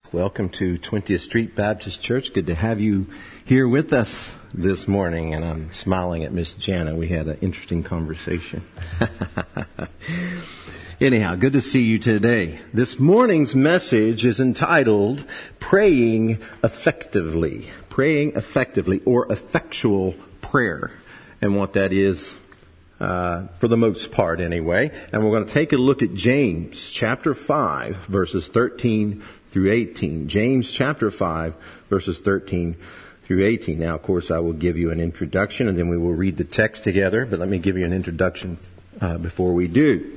Welcome to 20th Street Baptist Church. Good to have you here with us this morning. And I'm smiling at Miss Jana. We had an interesting conversation. Anyhow, good to see you today. This morning's message is entitled Praying Effectively. Praying Effectively, or effectual prayer. And what that is, for the most part anyway. And we're going to take a look at James chapter 5, verses 13 through 18. James chapter 5, verses 13 through 18. Now, of course, I will give you an introduction and then we will read the text together. But let me give you an introduction before we do.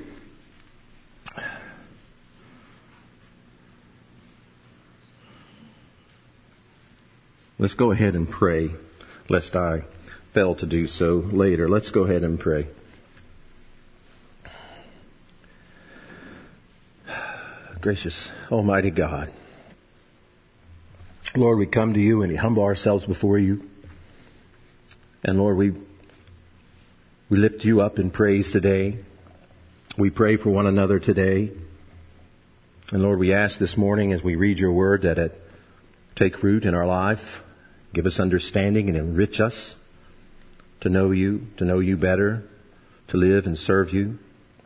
Let's go ahead and pray, lest I fail to do so later. Let's go ahead and pray. Gracious Almighty God, Lord, we come to you and we humble ourselves before you. And Lord, we lift you up in praise today. We pray for one another today. And Lord, we ask this morning as we read your word that it take root in our life, give us understanding and enrich us to know you better, to live and serve you.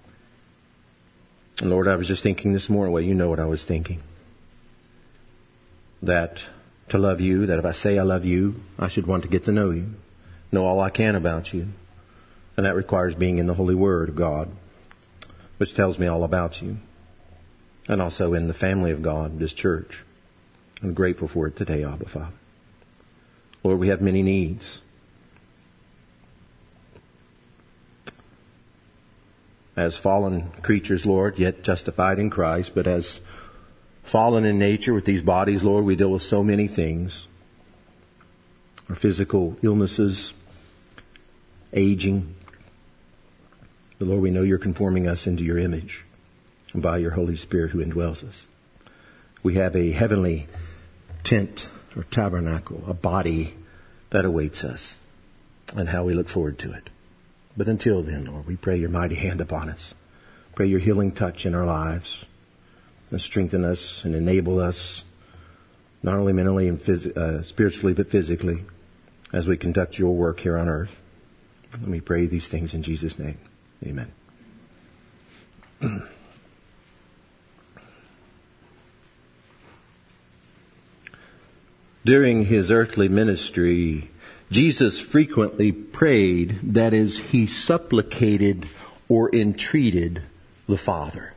And Lord, I was just thinking this morning, well, you know what I was thinking. That to love you, that if I say I love you, I should want to get to know you, know all I can about you. And that requires being in the Holy Word of God, which tells me all about you. And also in the family of God, this church. I'm grateful for it today, Abba Father. Lord, we have many needs. As fallen creatures, Lord, yet justified in Christ, but as fallen in nature with these bodies, Lord, we deal with so many things. Our physical illnesses, aging. But Lord, we know you're conforming us into your image by your Holy Spirit who indwells us. We have a heavenly tent or tabernacle, a body that awaits us, and how we look forward to it. But until then, Lord, we pray your mighty hand upon us. Pray your healing touch in our lives and strengthen us and enable us, not only mentally and spiritually, but physically, as we conduct your work here on earth. Let me pray these things in Jesus' name. Amen. During his earthly ministry, Jesus frequently prayed, that is, he supplicated or entreated the Father.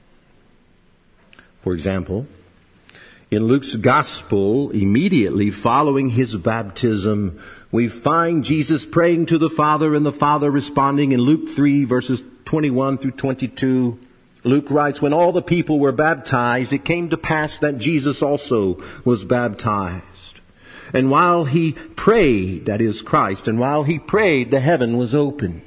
For example, in Luke's Gospel, immediately following his baptism, we find Jesus praying to the Father and the Father responding in Luke 3, verses 21 through 22. Luke writes, when all the people were baptized, it came to pass that Jesus also was baptized. And while he prayed, that is Christ, and while he prayed, the heaven was opened.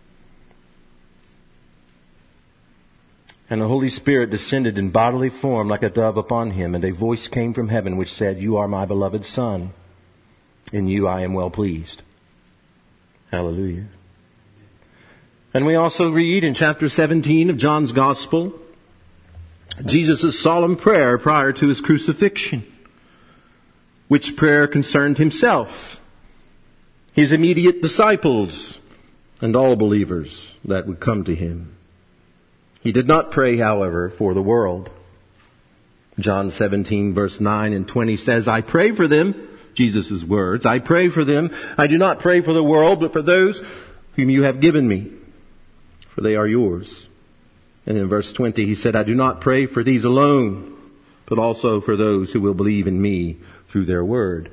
And the Holy Spirit descended in bodily form like a dove upon him, and a voice came from heaven which said, you are my beloved Son. In you I am well pleased. Hallelujah. And we also read in chapter 17 of John's Gospel, Jesus' solemn prayer prior to his crucifixion, which prayer concerned himself, his immediate disciples, and all believers that would come to him. He did not pray, however, for the world. John 17, verse 9 and 20 says, I pray for them, Jesus' words, I pray for them. I do not pray for the world, but for those whom you have given me, for they are yours. And in verse 20, he said, I do not pray for these alone, but also for those who will believe in me through their word.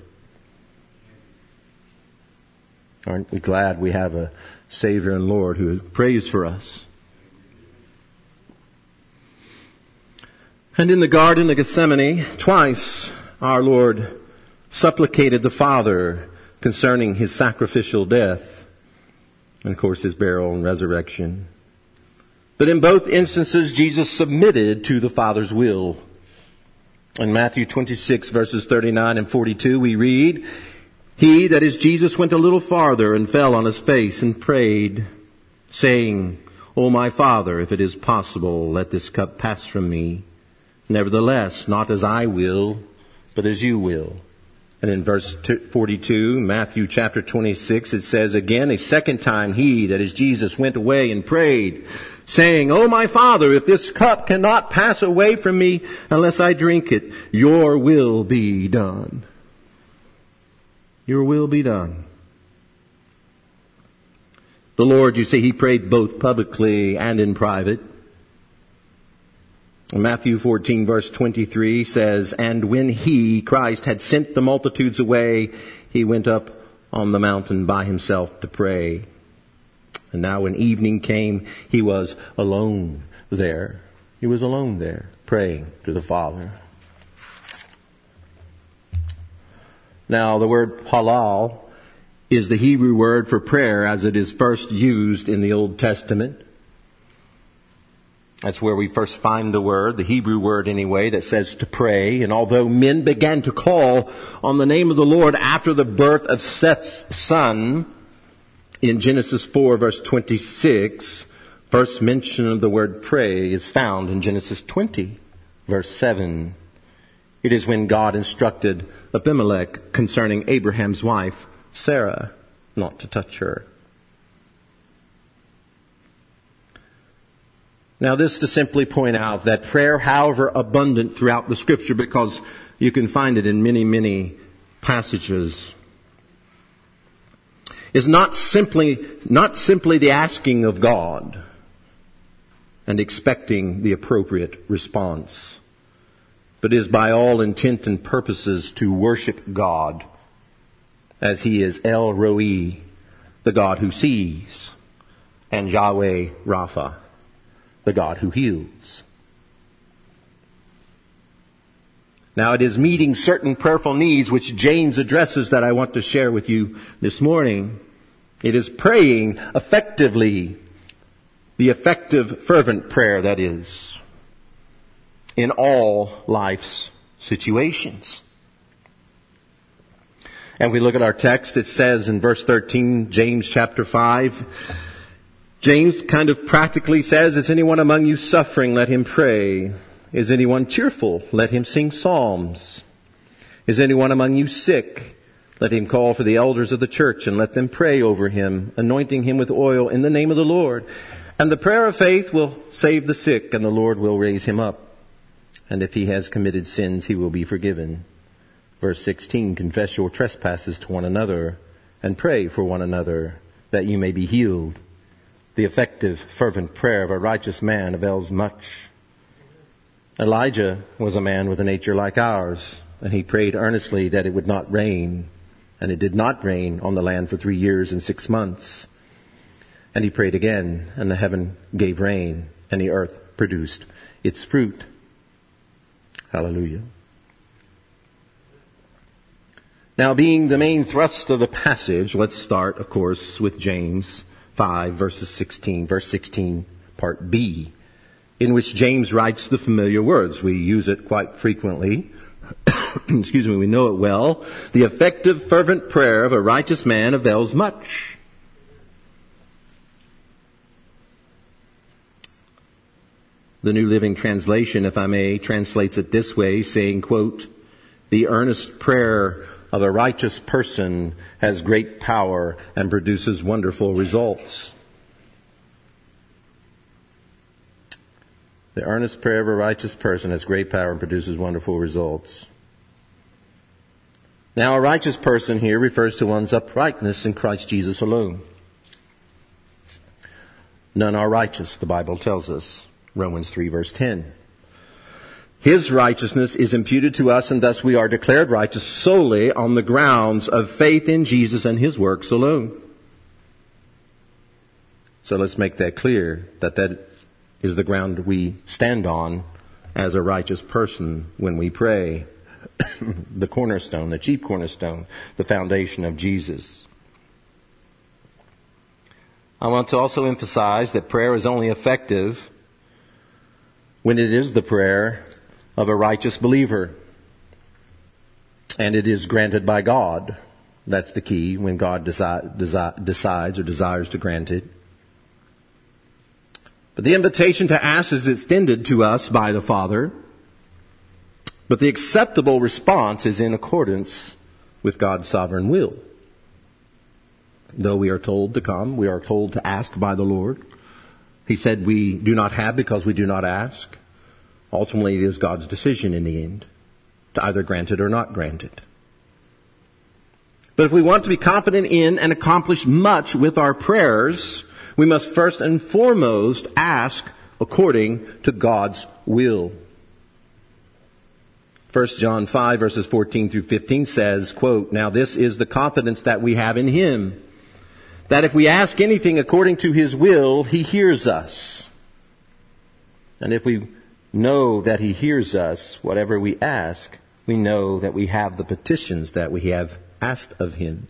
Aren't we glad we have a Savior and Lord who prays for us? And in the Garden of Gethsemane, twice our Lord supplicated the Father concerning his sacrificial death and, of course, his burial and resurrection. But in both instances, Jesus submitted to the Father's will. In Matthew 26, verses 39 and 42, we read, he, that is Jesus, went a little farther and fell on his face and prayed, saying, O my Father, if it is possible, let this cup pass from me. Nevertheless, not as I will, but as you will. And in verse 42, Matthew chapter 26, it says, again, a second time he, that is Jesus, went away and prayed, saying, O my Father, if this cup cannot pass away from me unless I drink it, your will be done. Your will be done. The Lord, you see, he prayed both publicly and in private. Matthew 14 verse 23 says, and when he, Christ, had sent the multitudes away, he went up on the mountain by himself to pray. And now when evening came, he was alone there. He was alone there, praying to the Father. Now the word halal is the Hebrew word for prayer as it is first used in the Old Testament. That's where we first find the word, the Hebrew word anyway, that says to pray. And although men began to call on the name of the Lord after the birth of Seth's son, in Genesis 4 verse 26, first mention of the word pray is found in Genesis 20 verse 7. It is when God instructed Abimelech concerning Abraham's wife, Sarah, not to touch her. Now this to simply point out that prayer, however abundant throughout the Scripture, because you can find it in many, many passages, is not simply the asking of God and expecting the appropriate response, but is by all intent and purposes to worship God as He is El Roi, the God who sees, and Yahweh Rapha, the God who heals. Now it is meeting certain prayerful needs which James addresses that I want to share with you this morning. It is praying effectively, the effective fervent prayer that is, in all life's situations. And we look at our text, it says in verse 13, James chapter 5, James kind of practically says, is anyone among you suffering? Let him pray. Is anyone cheerful? Let him sing psalms. Is anyone among you sick? Let him call for the elders of the church and let them pray over him, anointing him with oil in the name of the Lord. And the prayer of faith will save the sick, and the Lord will raise him up. And if he has committed sins, he will be forgiven. Verse 16, confess your trespasses to one another and pray for one another that you may be healed. The effective, fervent prayer of a righteous man avails much. Elijah was a man with a nature like ours, and he prayed earnestly that it would not rain. And it did not rain on the land for 3 years and 6 months. And he prayed again, and the heaven gave rain, and the earth produced its fruit. Hallelujah. Now, being the main thrust of the passage, let's start, of course, with James 5, verse 16, part B, in which James writes the familiar words. We use it quite frequently. Excuse me, we know it well. The effective, fervent prayer of a righteous man avails much. The New Living Translation, if I may, translates it this way, saying, quote, the earnest prayer of a righteous person has great power and produces wonderful results. The earnest prayer of a righteous person has great power and produces wonderful results. Now, a righteous person here refers to one's uprightness in Christ Jesus alone. None are righteous, the Bible tells us. Romans 3 verse 10. His righteousness is imputed to us, and thus we are declared righteous solely on the grounds of faith in Jesus and His works alone. So let's make that clear, that is the ground we stand on as a righteous person when we pray. The cornerstone, the chief cornerstone, the foundation of Jesus. I want to also emphasize that prayer is only effective when it is the prayer of a righteous believer. And it is granted by God. That's the key, when God decides or desires to grant it. But the invitation to ask is extended to us by the Father. But the acceptable response is in accordance with God's sovereign will. Though we are told to come, we are told to ask by the Lord. He said we do not have because we do not ask. Ultimately, it is God's decision in the end to either grant it or not grant it. But if we want to be confident in and accomplish much with our prayers, we must first and foremost ask according to God's will. 1 John 5 verses 14 through 15 says, quote, "Now this is the confidence that we have in Him, that if we ask anything according to His will, He hears us. And if we know that He hears us, whatever we ask, we know that we have the petitions that we have asked of Him."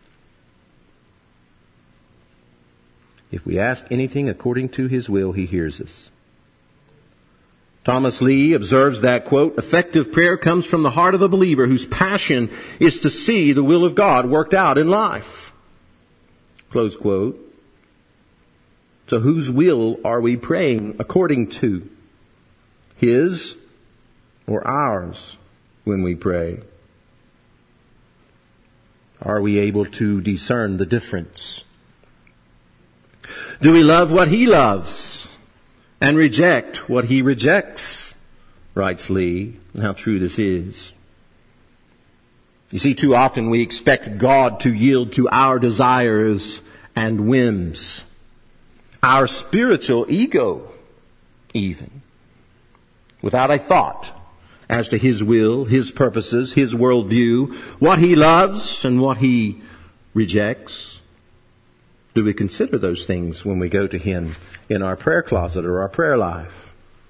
If we ask anything according to His will, He hears us. Thomas Lee observes that, quote, "Effective prayer comes from the heart of the believer whose passion is to see the will of God worked out in life." Close quote. So whose will are we praying according to? His or ours when we pray? Are we able to discern the difference? Do we love what He loves and reject what He rejects? Writes Lee, and how true this is. You see, too often we expect God to yield to our desires and whims, our spiritual ego even, without a thought as to His will, His purposes, His worldview, what He loves and what He rejects. Do we consider those things when we go to Him in our prayer closet or our prayer life?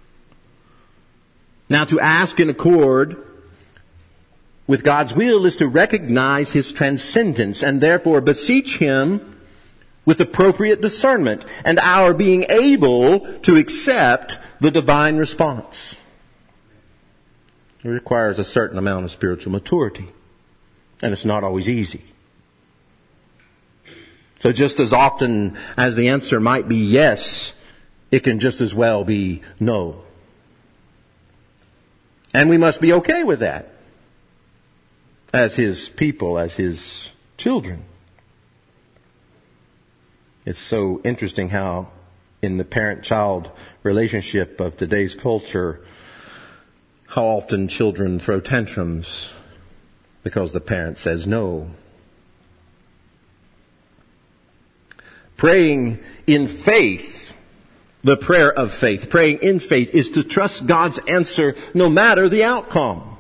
Now, to ask in accord with God's will is to recognize His transcendence and therefore beseech Him with appropriate discernment and our being able to accept the divine response. It requires a certain amount of spiritual maturity, and it's not always easy. So just as often as the answer might be yes, it can just as well be no. And we must be okay with that as His people, as His children. It's so interesting how in the parent-child relationship of today's culture, how often children throw tantrums because the parent says no. Praying in faith, the prayer of faith, praying in faith is to trust God's answer no matter the outcome.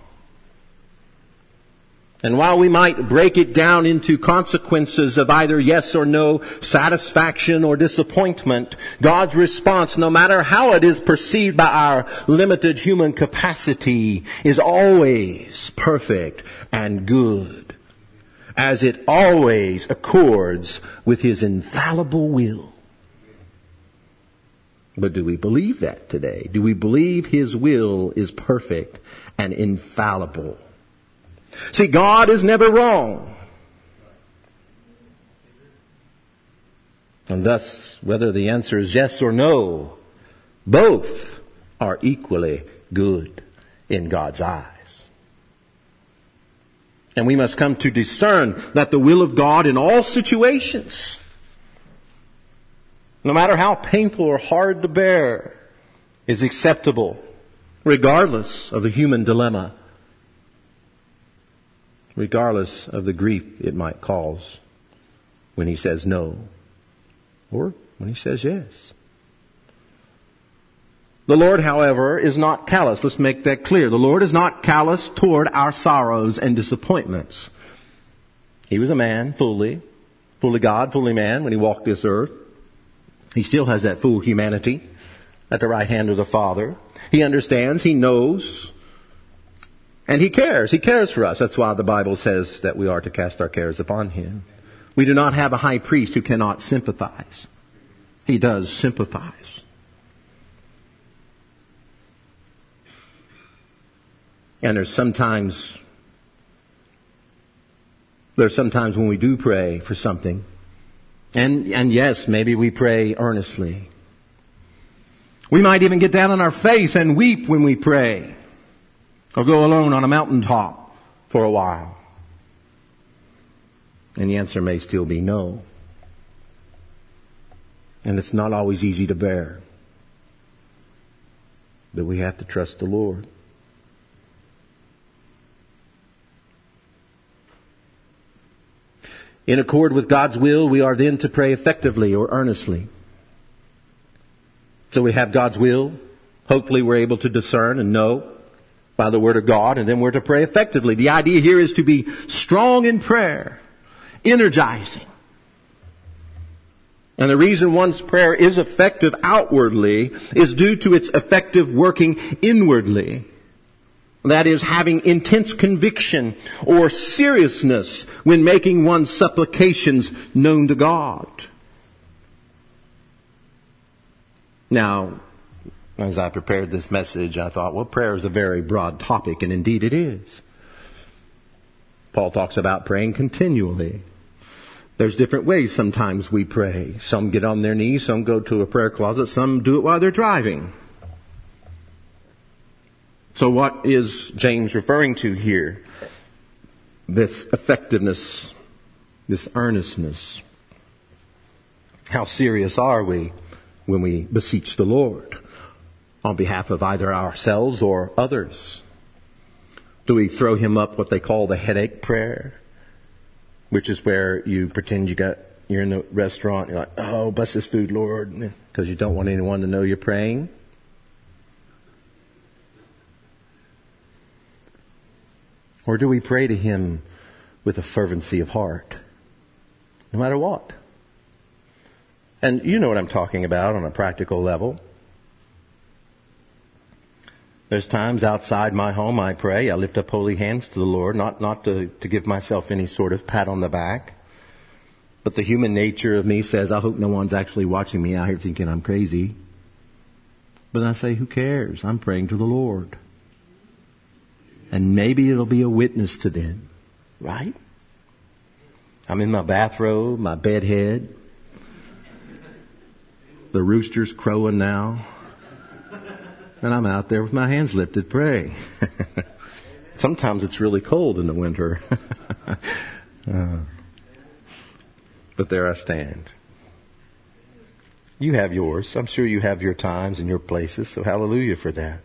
And while we might break it down into consequences of either yes or no, satisfaction or disappointment, God's response, no matter how it is perceived by our limited human capacity, is always perfect and good, as it always accords with His infallible will. But do we believe that today? Do we believe His will is perfect and infallible? See, God is never wrong. And thus, whether the answer is yes or no, both are equally good in God's eyes. And we must come to discern that the will of God in all situations, no matter how painful or hard to bear, is acceptable, regardless of the human dilemma, regardless of the grief it might cause when He says no, or when He says yes. The Lord, however, is not callous. Let's make that clear. The Lord is not callous toward our sorrows and disappointments. He was a man, fully God, fully man when He walked this earth. He still has that full humanity at the right hand of the Father. He understands, He knows, and He cares. He cares for us. That's why the Bible says that we are to cast our cares upon Him. We do not have a high priest who cannot sympathize. He does sympathize. And there's sometimes when we do pray for something, and yes, maybe we pray earnestly. We might even get down on our face and weep when we pray. Or go alone on a mountaintop for a while? And the answer may still be no. And it's not always easy to bear. But we have to trust the Lord. In accord with God's will, we are then to pray effectively or earnestly. So we have God's will. Hopefully we're able to discern and know by the Word of God, and then we're to pray effectively. The idea here is to be strong in prayer, energizing. And the reason one's prayer is effective outwardly is due to its effective working inwardly. That is, having intense conviction or seriousness when making one's supplications known to God. Now, as I prepared this message, I thought, well, prayer is a very broad topic, and indeed it is. Paul talks about praying continually. There's different ways sometimes we pray. Some get on their knees, some go to a prayer closet, some do it while they're driving. So what is James referring to here? This effectiveness, this earnestness. How serious are we when we beseech the Lord on behalf of either ourselves or others? Do we throw him up what they call the headache prayer? Which is where you pretend you're in the restaurant, you're like, oh, bless this food, Lord, because you don't want anyone to know you're praying. Or do we pray to him with a fervency of heart, no matter what? And you know what I'm talking about on a practical level. There's times outside my home I pray. I lift up holy hands to the Lord, not to give myself any sort of pat on the back. But the human nature of me says, I hope no one's actually watching me out here thinking I'm crazy. But I say, who cares? I'm praying to the Lord. And maybe it'll be a witness to them, right? I'm in my bathrobe, my bed head. The rooster's crowing now. And I'm out there with my hands lifted praying. Sometimes it's really cold in the winter. But there I stand. You have yours. I'm sure you have your times and your places, so hallelujah for that.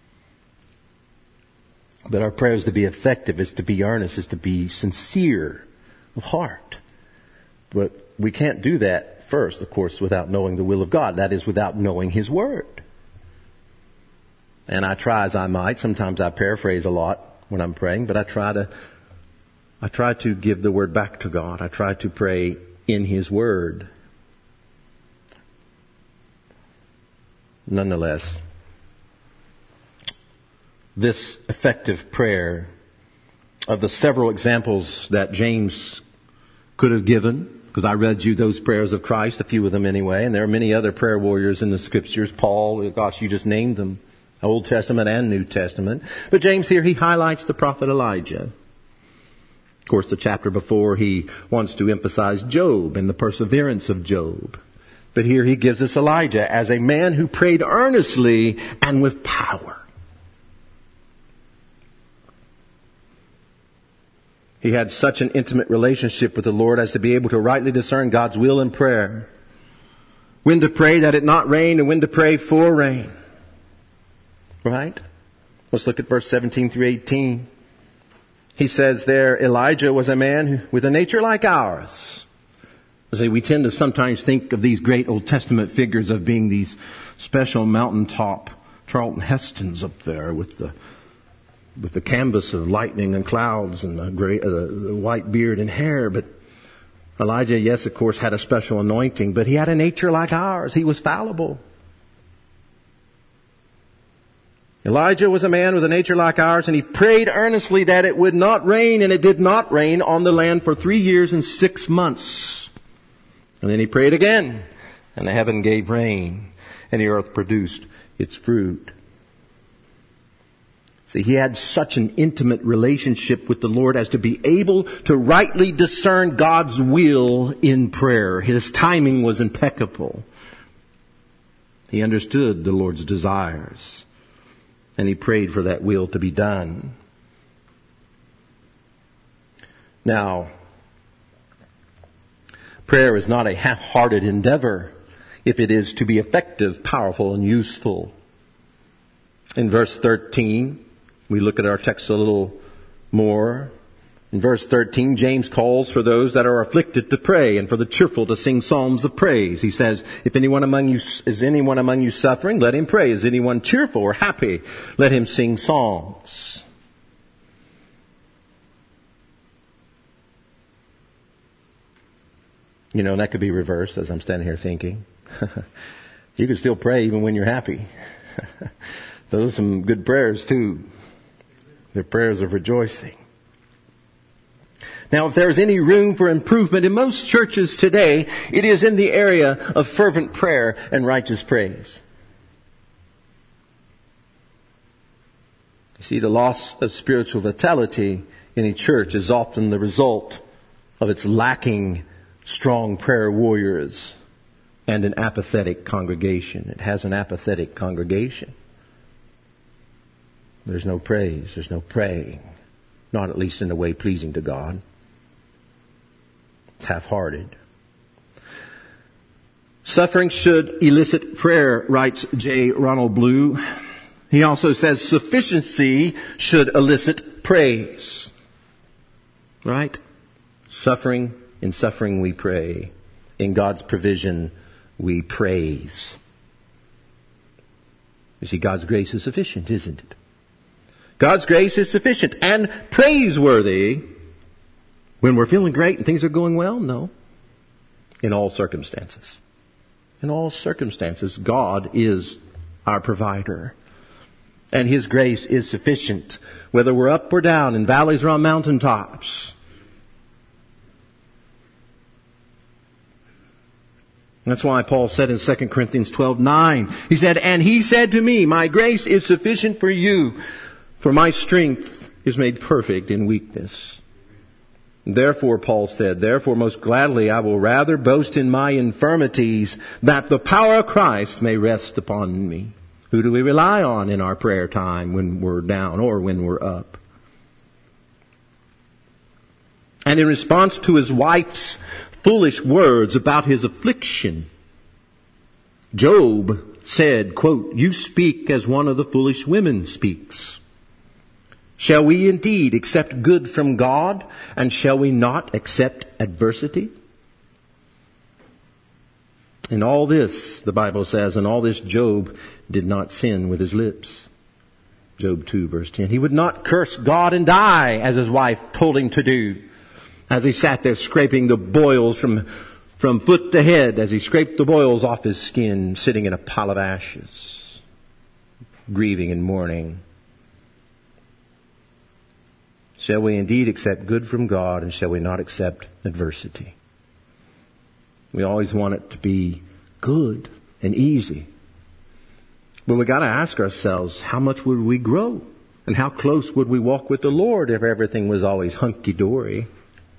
But our prayer is to be effective, is to be earnest, is to be sincere of heart. But we can't do that first, of course, without knowing the will of God. That is, without knowing His Word. And I try as I might. Sometimes I paraphrase a lot when I'm praying, but I try to give the Word back to God. I try to pray in His Word. Nonetheless, this effective prayer, of the several examples that James could have given, because I read you those prayers of Christ, a few of them anyway, and there are many other prayer warriors in the Scriptures. Paul, gosh, you just named them, Old Testament and New Testament. But James here, he highlights the prophet Elijah. Of course, the chapter before, he wants to emphasize Job and the perseverance of Job. But here he gives us Elijah as a man who prayed earnestly and with power. He had such an intimate relationship with the Lord as to be able to rightly discern God's will in prayer. When to pray that it not rain and when to pray for rain. Right? Let's look at verse 17 through 18. He says there, Elijah was a man with a nature like ours. See, we tend to sometimes think of these great Old Testament figures of being these special mountaintop Charlton Hestons up there with the canvas of lightning and clouds and the white beard and hair. But Elijah, yes, of course, had a special anointing, but he had a nature like ours. He was fallible. Elijah was a man with a nature like ours, and he prayed earnestly that it would not rain, and it did not rain on the land for 3 years and 6 months. And then he prayed again, and the heaven gave rain, and the earth produced its fruit. See, he had such an intimate relationship with the Lord as to be able to rightly discern God's will in prayer. His timing was impeccable. He understood the Lord's desires. And he prayed for that will to be done. Now, prayer is not a half-hearted endeavor if it is to be effective, powerful, and useful. In verse 13, we look at our text a little more. In verse 13, James calls for those that are afflicted to pray and for the cheerful to sing psalms of praise. He says, is anyone among you suffering? Let him pray. Is anyone cheerful or happy? Let him sing psalms. You know, that could be reversed as I'm standing here thinking. You can still pray even when you're happy. Those are some good prayers too. They're prayers of rejoicing. Now, if there's any room for improvement in most churches today, it is in the area of fervent prayer and righteous praise. You see, the loss of spiritual vitality in a church is often the result of its lacking strong prayer warriors and an apathetic congregation. It has an apathetic congregation. There's no praise, there's no praying, not at least in a way pleasing to God. It's half-hearted. Suffering should elicit prayer, writes J. Ronald Blue. He also says sufficiency should elicit praise. Right? Suffering, in suffering we pray. In God's provision we praise. You see, God's grace is sufficient, isn't it? God's grace is sufficient and praiseworthy. When we're feeling great and things are going well? No. In all circumstances. In all circumstances, God is our provider. And His grace is sufficient, whether we're up or down, in valleys or on mountaintops. That's why Paul said in 2 Corinthians 12:9, he said, and He said to me, my grace is sufficient for you, for my strength is made perfect in weakness. Therefore, Paul said, therefore most gladly I will rather boast in my infirmities, that the power of Christ may rest upon me. Who do we rely on in our prayer time when we're down or when we're up? And in response to his wife's foolish words about his affliction, Job said, quote, you speak as one of the foolish women speaks. Shall we indeed accept good from God, and shall we not accept adversity? In all this, the Bible says, in all this Job did not sin with his lips. Job 2 verse 10. He would not curse God and die, as his wife told him to do, as he sat there scraping the boils from foot to head, as he scraped the boils off his skin, sitting in a pile of ashes, grieving and mourning. Shall we indeed accept good from God, and shall we not accept adversity? We always want it to be good and easy. But we got to ask ourselves, how much would we grow? And how close would we walk with the Lord if everything was always hunky-dory?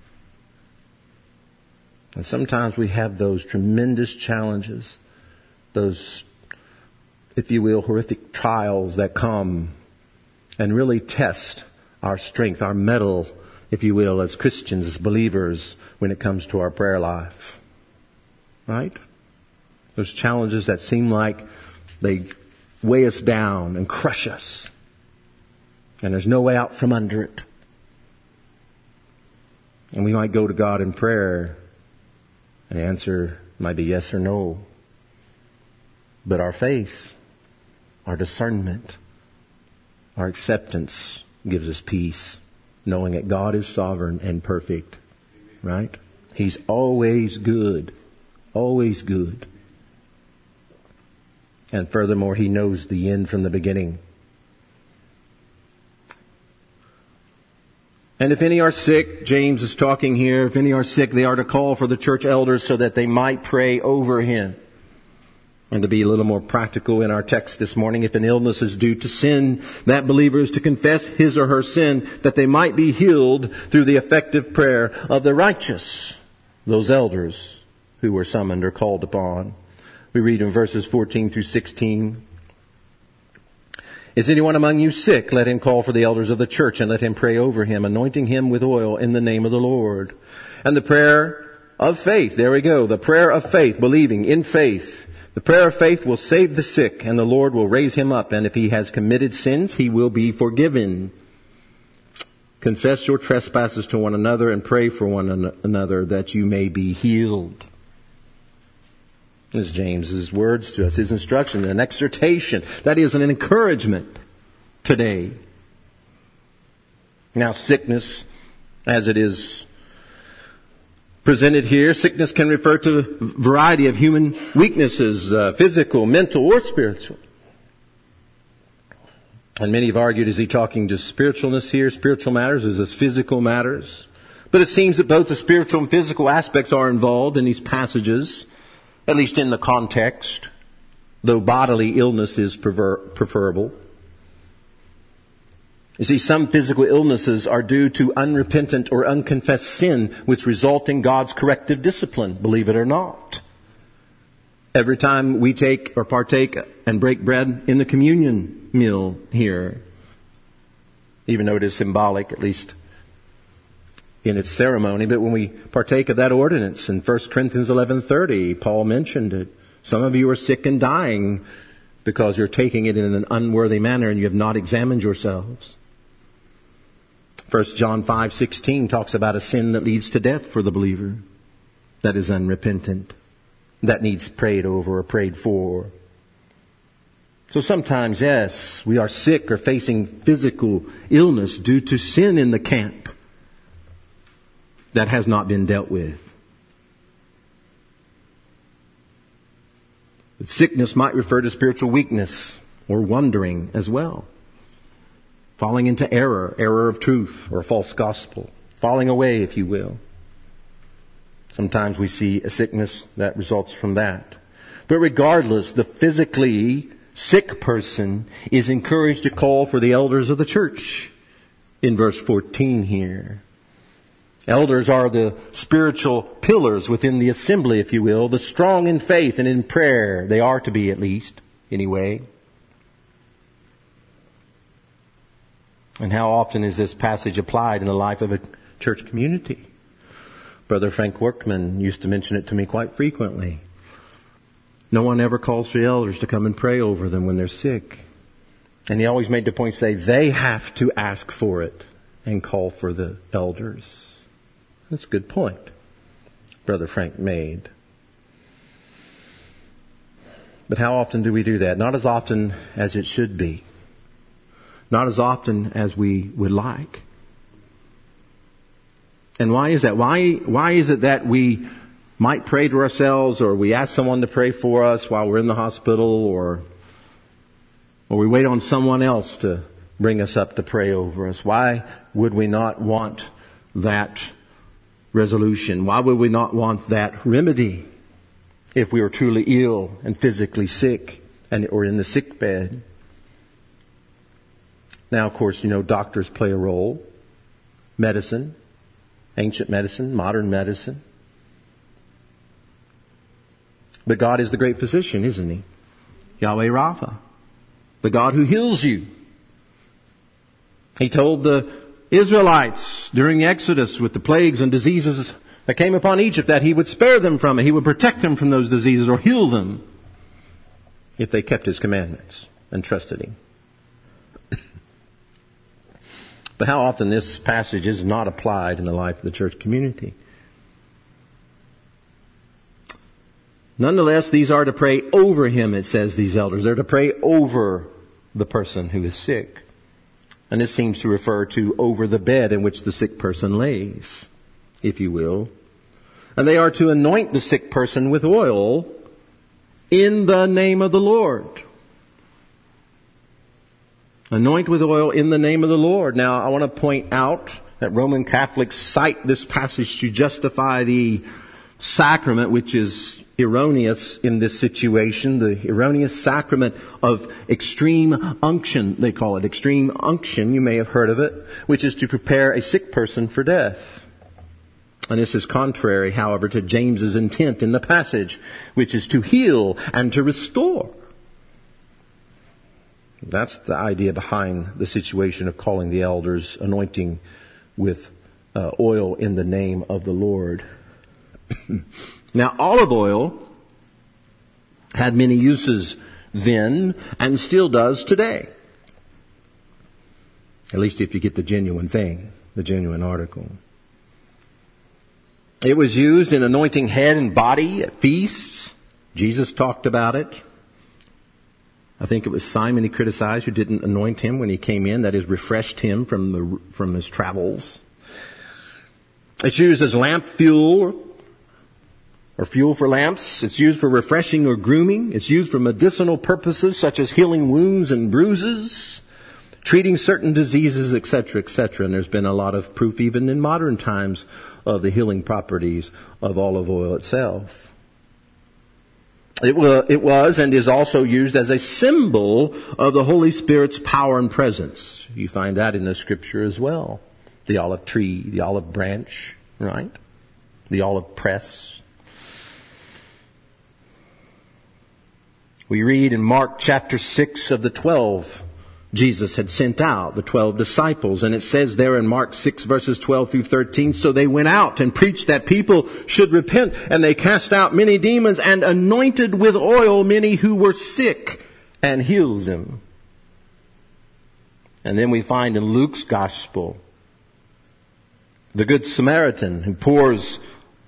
And sometimes we have those tremendous challenges, those, if you will, horrific trials that come and really test our strength, our mettle, if you will, as Christians, as believers, when it comes to our prayer life. Right? Those challenges that seem like they weigh us down and crush us. And there's no way out from under it. And we might go to God in prayer, and the answer might be yes or no. But our faith, our discernment, our acceptance gives us peace, knowing that God is sovereign and perfect. Right? He's always good. Always good. And furthermore, He knows the end from the beginning. And if any are sick, James is talking here, if any are sick, they are to call for the church elders so that they might pray over him. And to be a little more practical in our text this morning, if an illness is due to sin, that believer is to confess his or her sin, that they might be healed through the effective prayer of the righteous, those elders who were summoned or called upon. We read in verses 14 through 16. Is anyone among you sick? Let him call for the elders of the church and let him pray over him, anointing him with oil in the name of the Lord. And the prayer of faith, there we go, the prayer of faith, believing in faith. The prayer of faith will save the sick, and the Lord will raise him up, and if he has committed sins, he will be forgiven. Confess your trespasses to one another and pray for one another that you may be healed. This is James's words to us, his instruction, an exhortation. That is an encouragement today. Now, sickness, as it is presented here, sickness can refer to a variety of human weaknesses, physical, mental, or spiritual. And many have argued, is he talking just spiritualness here, spiritual matters, is this physical matters? But it seems that both the spiritual and physical aspects are involved in these passages, at least in the context, though bodily illness is preferable. You see, some physical illnesses are due to unrepentant or unconfessed sin, which result in God's corrective discipline, believe it or not. Every time we take or partake and break bread in the communion meal here, even though it is symbolic, at least in its ceremony, but when we partake of that ordinance in 1 Corinthians 11:30, Paul mentioned it. Some of you are sick and dying because you're taking it in an unworthy manner and you have not examined yourselves. 1 John 5:16 talks about a sin that leads to death for the believer, that is unrepentant, that needs prayed over or prayed for. So sometimes, yes, we are sick or facing physical illness due to sin in the camp that has not been dealt with. But sickness might refer to spiritual weakness or wandering as well. Falling into error of truth or false gospel. Falling away, if you will. Sometimes we see a sickness that results from that. But regardless, the physically sick person is encouraged to call for the elders of the church in verse 14 here. Elders are the spiritual pillars within the assembly, if you will, the strong in faith and in prayer. They are to be, at least, anyway. And how often is this passage applied in the life of a church community? Brother Frank Workman used to mention it to me quite frequently. No one ever calls for the elders to come and pray over them when they're sick. And he always made the point to say they have to ask for it and call for the elders. That's a good point Brother Frank made. But how often do we do that? Not as often as it should be. Not as often as we would like. And why is that? Why is it that we might pray to ourselves, or we ask someone to pray for us while we're in the hospital, or we wait on someone else to bring us up to pray over us? Why would we not want that resolution? Why would we not want that remedy if we were truly ill and physically sick or in the sick bed? Now, of course, doctors play a role. Medicine, ancient medicine, modern medicine. But God is the great physician, isn't He? Yahweh Rapha, the God who heals you. He told the Israelites during the Exodus with the plagues and diseases that came upon Egypt that He would spare them from it. He would protect them from those diseases or heal them if they kept His commandments and trusted Him. But how often this passage is not applied in the life of the church community. Nonetheless, these are to pray over him, it says, these elders. They're to pray over the person who is sick. And this seems to refer to over the bed in which the sick person lays, if you will. And they are to anoint the sick person with oil in the name of the Lord. Anoint with oil in the name of the Lord. Now, I want to point out that Roman Catholics cite this passage to justify the sacrament, which is erroneous in this situation, the erroneous sacrament of extreme unction, they call it. Extreme unction, you may have heard of it, which is to prepare a sick person for death. And this is contrary, however, to James's intent in the passage, which is to heal and to restore. That's the idea behind the situation of calling the elders, anointing with oil in the name of the Lord. Now, olive oil had many uses then and still does today. At least if you get the genuine thing, the genuine article. It was used in anointing head and body at feasts. Jesus talked about it. I think it was Simon he criticized who didn't anoint him when he came in, that is, refreshed him from his travels. It's used as lamp fuel or fuel for lamps. It's used for refreshing or grooming. It's used for medicinal purposes such as healing wounds and bruises, treating certain diseases, etc., etc. And there's been a lot of proof even in modern times of the healing properties of olive oil itself. It was and is also used as a symbol of the Holy Spirit's power and presence. You find that in the Scripture as well. The olive tree, the olive branch, right? The olive press. We read in Mark chapter 6 of the 12 Jesus had sent out, the 12 disciples. And it says there in Mark 6 verses 12 through 13, so they went out and preached that people should repent. And they cast out many demons and anointed with oil many who were sick and healed them. And then we find in Luke's gospel, the Good Samaritan who pours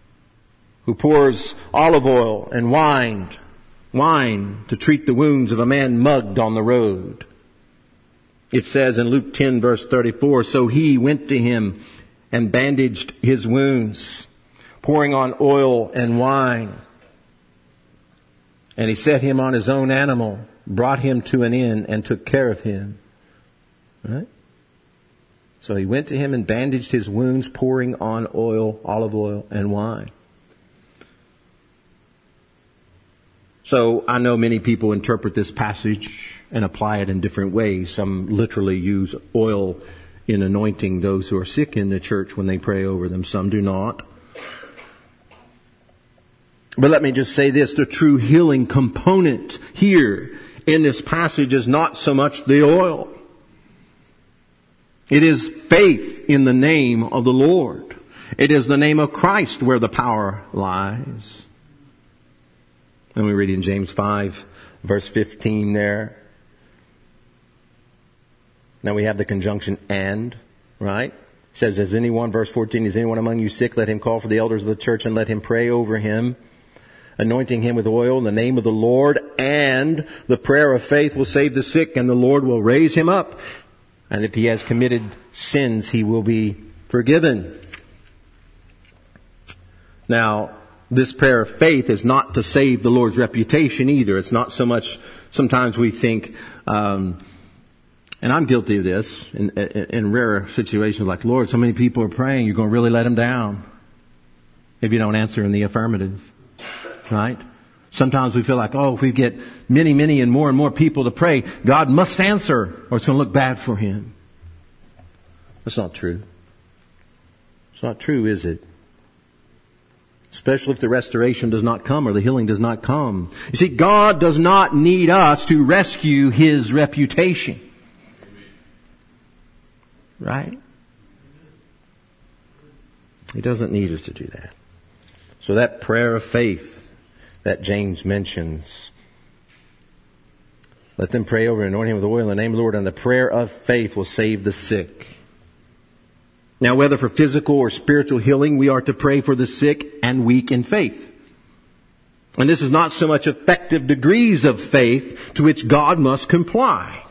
olive oil and wine to treat the wounds of a man mugged on the road. It says in Luke 10 verse 34, so he went to him and bandaged his wounds, pouring on oil and wine. And he set him on his own animal, brought him to an inn, and took care of him. Right? So he went to him and bandaged his wounds, pouring on oil, olive oil, and wine. So I know many people interpret this passage and apply it in different ways. Some literally use oil in anointing those who are sick in the church when they pray over them. Some do not. But let me just say this, the true healing component here in this passage is not so much the oil. It is faith in the name of the Lord. It is the name of Christ where the power lies. And we read in James 5, verse 15 there. Now we have the conjunction and, right? It says, is anyone, verse 14, is anyone among you sick? Let him call for the elders of the church and let him pray over him, anointing him with oil in the name of the Lord. And the prayer of faith will save the sick, and the Lord will raise him up. And if he has committed sins, he will be forgiven. Now, this prayer of faith is not to save the Lord's reputation either. It's not so much, sometimes we think, and I'm guilty of this in rare situations like, Lord, so many people are praying, you're going to really let them down if you don't answer in the affirmative. Right? Sometimes we feel like, if we get many and more people to pray, God must answer or it's going to look bad for him. That's not true. It's not true, is it? Especially if the restoration does not come or the healing does not come. You see, God does not need us to rescue his reputation. Right? He doesn't need us to do that. So that prayer of faith that James mentions, let them pray over and anoint him with oil in the name of the Lord, and the prayer of faith will save the sick. Now, whether for physical or spiritual healing, we are to pray for the sick and weak in faith. And this is not so much effective degrees of faith to which God must comply.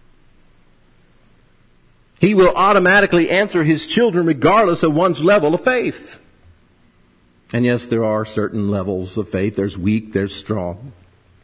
He will automatically answer his children regardless of one's level of faith. And yes, there are certain levels of faith. There's weak, there's strong.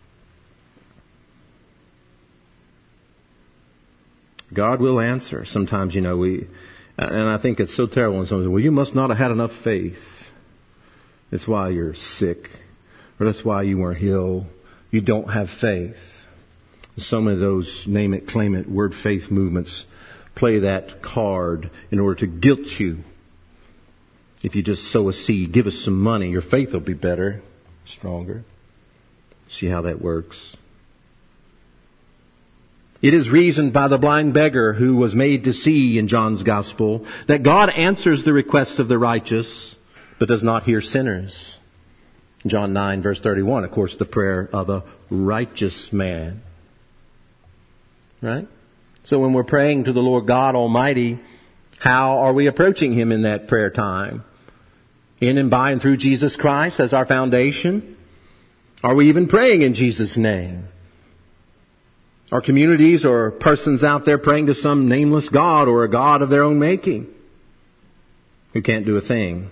God will answer. Sometimes, and I think it's so terrible when someone says, well, you must not have had enough faith. That's why you're sick. Or that's why you weren't healed. You don't have faith. Some of those name it, claim it, word faith movements play that card in order to guilt you. If you just sow a seed, give us some money, your faith will be better, stronger. See how that works. It is reasoned by the blind beggar who was made to see in John's Gospel that God answers the requests of the righteous, but does not hear sinners. John 9, verse 31, of course, the prayer of a righteous man. Right? So when we're praying to the Lord God Almighty, how are we approaching Him in that prayer time? In and by and through Jesus Christ as our foundation? Are we even praying in Jesus' name? Are communities or persons out there praying to some nameless God or a God of their own making who can't do a thing?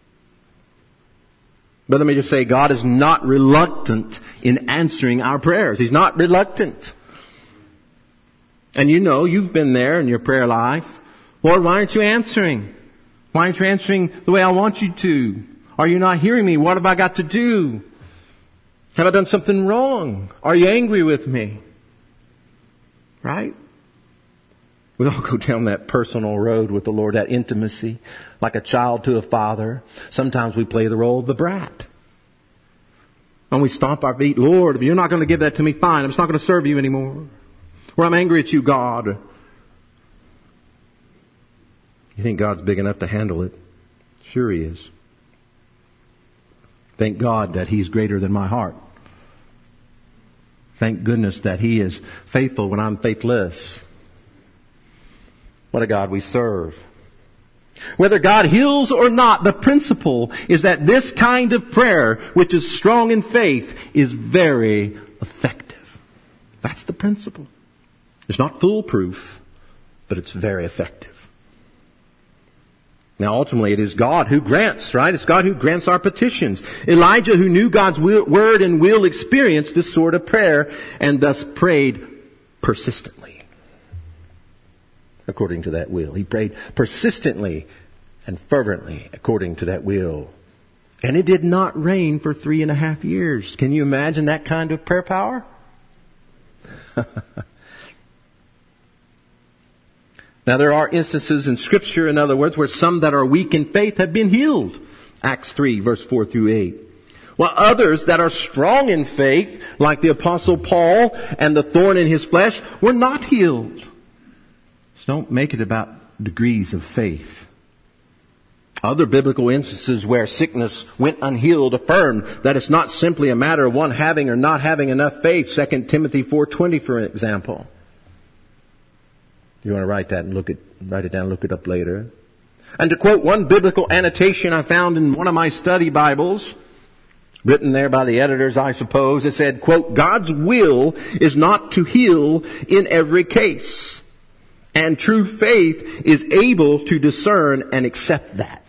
But let me just say, God is not reluctant in answering our prayers. He's not reluctant. And you know, you've been there in your prayer life. Lord, why aren't you answering? Why aren't you answering the way I want you to? Are you not hearing me? What have I got to do? Have I done something wrong? Are you angry with me? Right? We all go down that personal road with the Lord, that intimacy, like a child to a father. Sometimes we play the role of the brat. And we stomp our feet. Lord, if you're not going to give that to me, fine. I'm just not going to serve you anymore. Or I'm angry at you, God. You think God's big enough to handle it? Sure He is. Thank God that He's greater than my heart. Thank goodness that He is faithful when I'm faithless. What a God we serve. Whether God heals or not, the principle is that this kind of prayer, which is strong in faith, is very effective. That's the principle. It's not foolproof, but it's very effective. Now, ultimately, it is God who grants, right? It's God who grants our petitions. Elijah, who knew God's word and will, experienced this sort of prayer and thus prayed persistently according to that will. He prayed persistently and fervently according to that will. And it did not rain for 3.5 years. Can you imagine that kind of prayer power? Now there are instances in Scripture, in other words, where some that are weak in faith have been healed. Acts 3, verse 4 through 8. While others that are strong in faith, like the Apostle Paul and the thorn in his flesh, were not healed. So don't make it about degrees of faith. Other biblical instances where sickness went unhealed affirm that it's not simply a matter of one having or not having enough faith. 2 Timothy 4:20, for example. You want to write it down, look it up later. And to quote one biblical annotation I found in one of my study Bibles, written there by the editors, I suppose, it said, quote, God's will is not to heal in every case. And true faith is able to discern and accept that.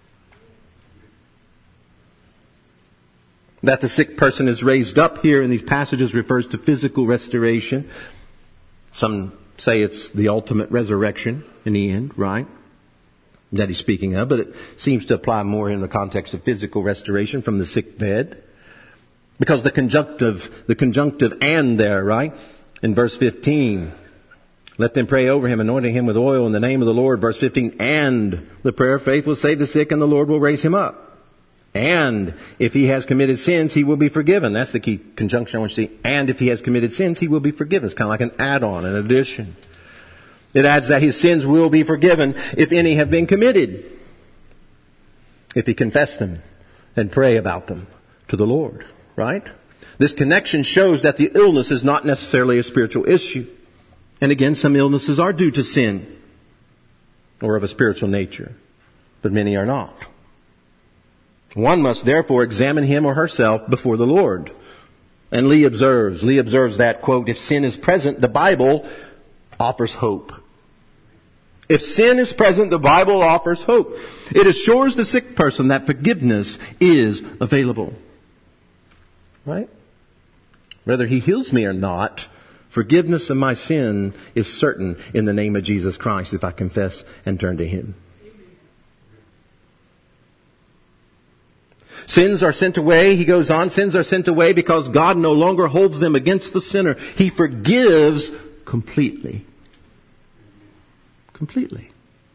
That the sick person is raised up here in these passages refers to physical restoration. Some say it's the ultimate resurrection in the end, right? That he's speaking of, but it seems to apply more in the context of physical restoration from the sick bed. Because the conjunctive and there, right? In verse 15, let them pray over him, anointing him with oil in the name of the Lord. Verse 15, and the prayer of faith will save the sick and the Lord will raise him up. And if he has committed sins, he will be forgiven. That's the key conjunction I want you to see. And if he has committed sins, he will be forgiven. It's kind of like an add-on, an addition. It adds that his sins will be forgiven if any have been committed, if he confess them and pray about them to the Lord, right? This connection shows that the illness is not necessarily a spiritual issue. And again, some illnesses are due to sin or of a spiritual nature, but many are not. One must therefore examine him or herself before the Lord. And Lee observes that, quote, if sin is present, the Bible offers hope. If sin is present, the Bible offers hope. It assures the sick person that forgiveness is available. Right? Whether he heals me or not, forgiveness of my sin is certain in the name of Jesus Christ if I confess and turn to Him. Sins are sent away, he goes on, sins are sent away because God no longer holds them against the sinner. He forgives completely. Completely.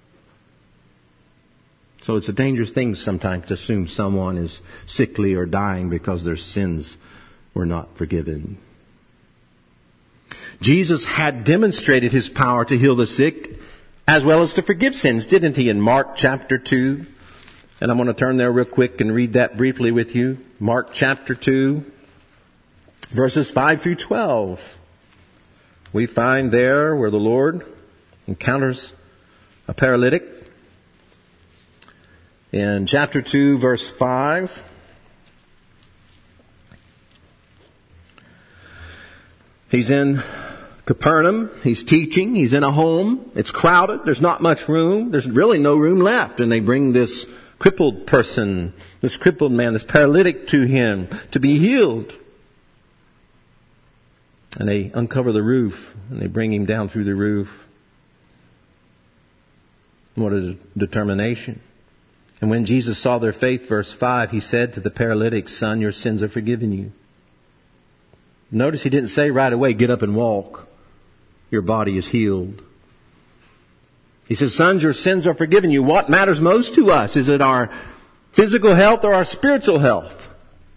So it's a dangerous thing sometimes to assume someone is sickly or dying because their sins were not forgiven. Jesus had demonstrated his power to heal the sick as well as to forgive sins, didn't he, in Mark chapter 2? And I'm going to turn there real quick and read that briefly with you. Mark chapter 2, verses 5 through 12. We find there where the Lord encounters a paralytic. In chapter 2, verse 5, he's in Capernaum. He's teaching. He's in a home. It's crowded. There's not much room. There's really no room left. And they bring this crippled person, this crippled man, this paralytic to him to be healed. And they uncover the roof and they bring him down through the roof. What a determination. And when Jesus saw their faith, verse 5, he said to the paralytic, "Son, your sins are forgiven you." Notice he didn't say right away, "Get up and walk. Your body is healed." He says, "Sons, your sins are forgiven you." What matters most to us? Is it our physical health or our spiritual health?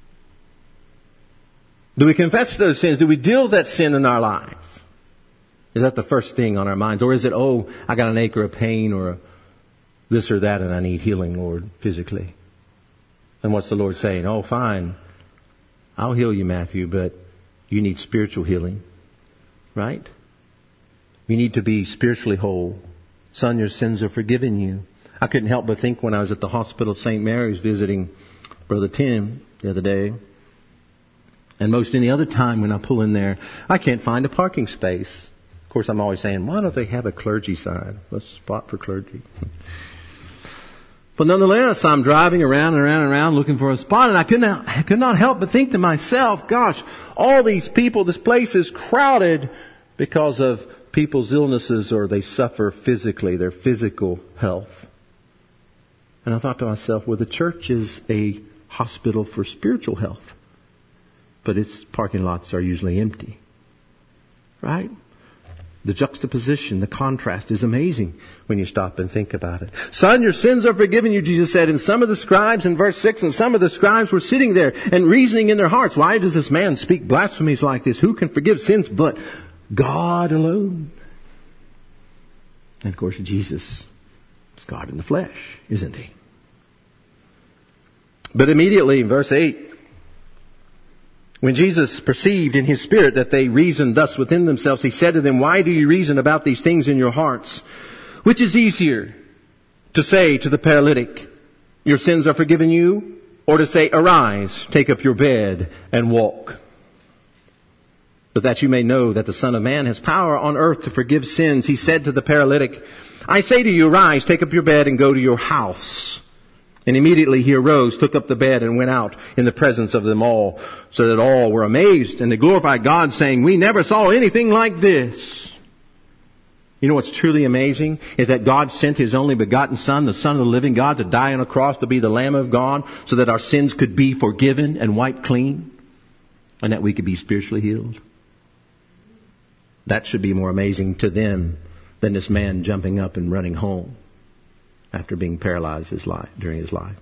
Do we confess those sins? Do we deal with that sin in our life? Is that the first thing on our minds? Or is it, "Oh, I got an ache or a pain or a this or that and I need healing, Lord, physically"? And what's the Lord saying? "Oh, fine. I'll heal you, Matthew, but you need spiritual healing." Right? You need to be spiritually whole. "Son, your sins are forgiven you." I couldn't help but think when I was at the hospital of St. Mary's visiting Brother Tim the other day, and most any other time when I pull in there, I can't find a parking space. Of course, I'm always saying, why don't they have a clergy sign? A spot for clergy. But nonetheless, I'm driving around and around and around looking for a spot, and I could not help but think to myself, gosh, all these people, this place is crowded because of people's illnesses, or they suffer physically, their physical health. And I thought to myself, well, the church is a hospital for spiritual health, but its parking lots are usually empty. Right? The juxtaposition, the contrast is amazing when you stop and think about it. "Son, your sins are forgiven you," Jesus said. And some of the scribes, in verse 6, and some of the scribes were sitting there and reasoning in their hearts, "Why does this man speak blasphemies like this? Who can forgive sins but God alone?" And of course, Jesus is God in the flesh, isn't he? But immediately, in verse 8, when Jesus perceived in his spirit that they reasoned thus within themselves, he said to them, "Why do you reason about these things in your hearts? Which is easier, to say to the paralytic, 'Your sins are forgiven you,' or to say, 'Arise, take up your bed and walk'? But that you may know that the Son of Man has power on earth to forgive sins," he said to the paralytic, "I say to you, arise, take up your bed and go to your house." And immediately he arose, took up the bed, and went out in the presence of them all, so that all were amazed, and they glorified God, saying, "We never saw anything like this." You know what's truly amazing is that God sent his only begotten Son, the Son of the living God, to die on a cross, to be the Lamb of God, so that our sins could be forgiven and wiped clean, and that we could be spiritually healed. That should be more amazing to them than this man jumping up and running home after being paralyzed during his life.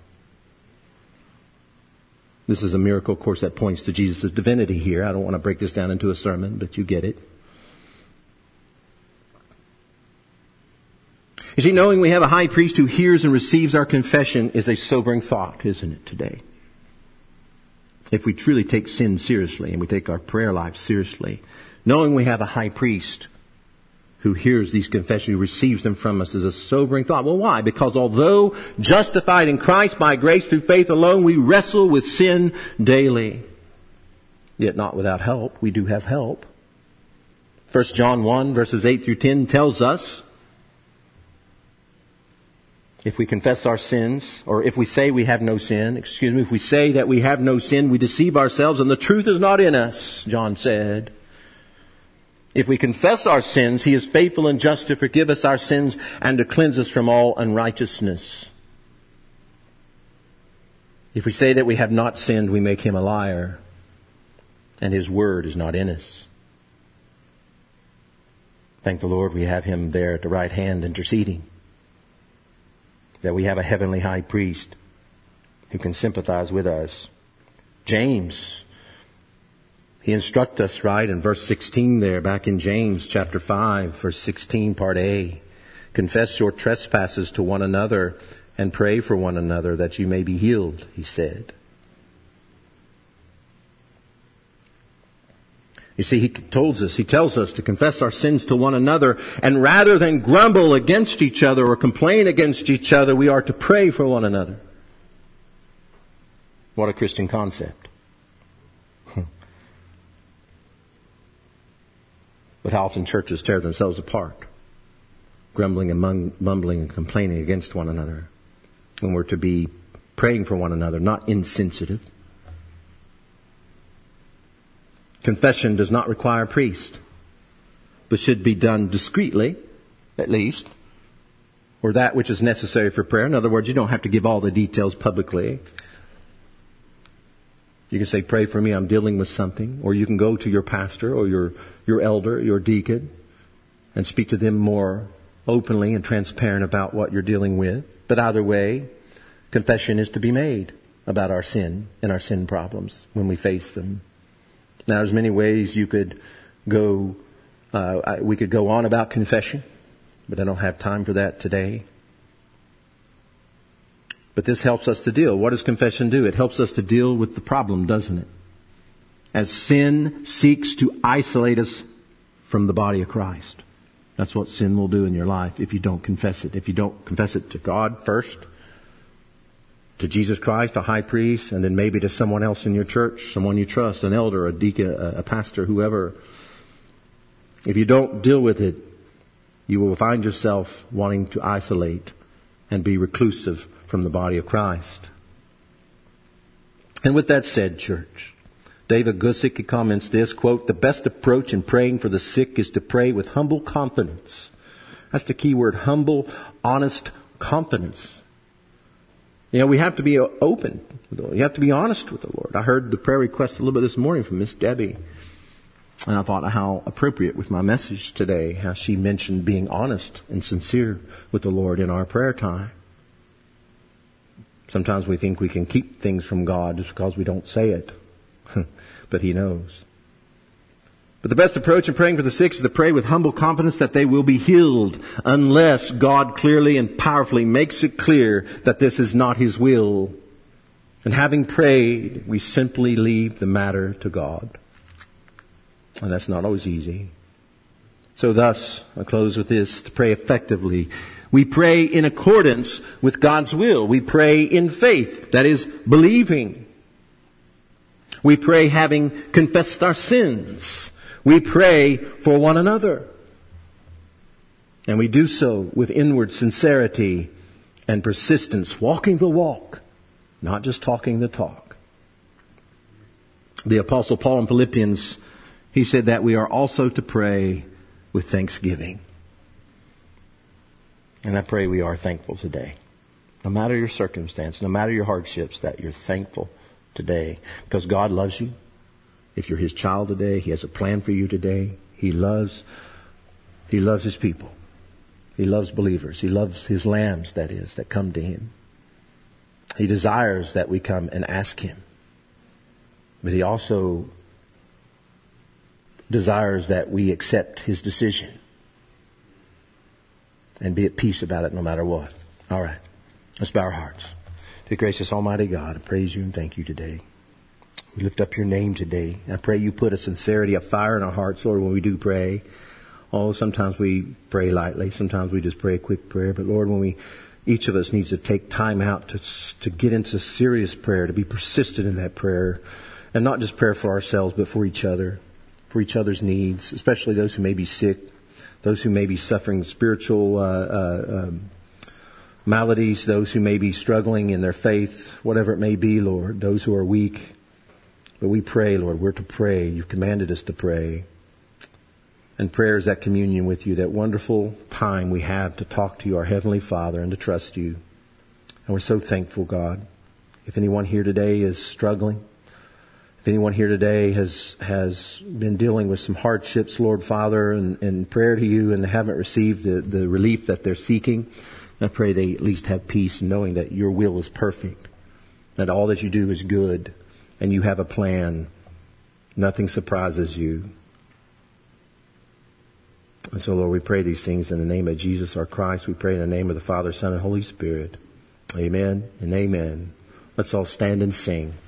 This is a miracle, of course, that points to Jesus' divinity here. I don't want to break this down into a sermon, but you get it. You see, knowing we have a high priest who hears and receives our confession is a sobering thought, isn't it, today? If we truly take sin seriously and we take our prayer life seriously, knowing we have a high priest who hears these confessions, who receives them from us, is a sobering thought. Well, why? Because although justified in Christ by grace through faith alone, we wrestle with sin daily. Yet not without help. We do have help. 1 John 1 verses 8 through 10 tells us, if we confess our sins, or if we say we have no sin, if we say that we have no sin, we deceive ourselves and the truth is not in us, John said. If we confess our sins, he is faithful and just to forgive us our sins and to cleanse us from all unrighteousness. If we say that we have not sinned, we make him a liar, and his word is not in us. Thank the Lord we have him there at the right hand interceding. That we have a heavenly high priest who can sympathize with us. James, He instructs us, right, in verse 16 there, back in James chapter 5, verse 16, part A. Confess your trespasses to one another and pray for one another that you may be healed, he said. You see, he tells us to confess our sins to one another, and rather than grumble against each other or complain against each other, we are to pray for one another. What a Christian concept. But how often churches tear themselves apart, grumbling and mumbling and complaining against one another, when we're to be praying for one another, not insensitive. Confession does not require a priest, but should be done discreetly, at least, or that which is necessary for prayer. In other words, you don't have to give all the details publicly. You can say, pray for me, I'm dealing with something. Or you can go to your pastor or your elder, your deacon, and speak to them more openly and transparent about what you're dealing with. But either way, confession is to be made about our sin and our sin problems when we face them. Now, there's many ways you could go, we could go on about confession, but I don't have time for that today. But this helps us to deal. What does confession do? It helps us to deal with the problem, doesn't it? As sin seeks to isolate us from the body of Christ. That's what sin will do in your life if you don't confess it. If you don't confess it to God first, to Jesus Christ, a high priest, and then maybe to someone else in your church, someone you trust, an elder, a deacon, a pastor, whoever. If you don't deal with it, you will find yourself wanting to isolate and be reclusive from the body of Christ. And with that said, church, David Gusick comments this, quote, the best approach in praying for the sick is to pray with humble confidence. That's the key word, humble, honest confidence. You know, we have to be open. You have to be honest with the Lord. I heard the prayer request a little bit this morning from Miss Debbie. And I thought how appropriate with my message today, how she mentioned being honest and sincere with the Lord in our prayer time. Sometimes we think we can keep things from God just because we don't say it. But He knows. But the best approach in praying for the sick is to pray with humble confidence that they will be healed, unless God clearly and powerfully makes it clear that this is not His will. And having prayed, we simply leave the matter to God. And that's not always easy. So thus, I'll close with this, to pray effectively. We pray in accordance with God's will. We pray in faith, that is, believing. We pray having confessed our sins. We pray for one another. And we do so with inward sincerity and persistence, walking the walk, not just talking the talk. The Apostle Paul in Philippians, he said that we are also to pray with thanksgiving. And I pray we are thankful today. No matter your circumstance, no matter your hardships, that you're thankful today. Because God loves you. If you're His child today, He has a plan for you today. He loves His people. He loves believers. He loves His lambs, that is, that come to Him. He desires that we come and ask Him. But He also desires that we accept His decision and be at peace about it no matter what. All right. Let's bow our hearts. Dear gracious Almighty God, I praise You and thank You today. We lift up Your name today. I pray You put a sincerity, a fire in our hearts, Lord, when we do pray. Oh, sometimes we pray lightly. Sometimes we just pray a quick prayer. But Lord, each of us needs to take time out to get into serious prayer, to be persistent in that prayer. And not just prayer for ourselves, but for each other, for each other's needs, especially those who may be sick, those who may be suffering spiritual maladies, those who may be struggling in their faith, whatever it may be, Lord, those who are weak. But we pray, Lord, we're to pray. You've commanded us to pray. And prayer is that communion with You, that wonderful time we have to talk to You, our Heavenly Father, and to trust You. And we're so thankful, God. If anyone here today is struggling, if anyone here today has been dealing with some hardships, Lord Father, and prayer to You and they haven't received the relief that they're seeking, I pray they at least have peace knowing that Your will is perfect, that all that You do is good, and You have a plan, Nothing surprises you. And so, Lord, we pray these things in the name of Jesus our Christ. We pray in the name of the Father, Son, and Holy Spirit. Amen and amen. Let's all stand and sing.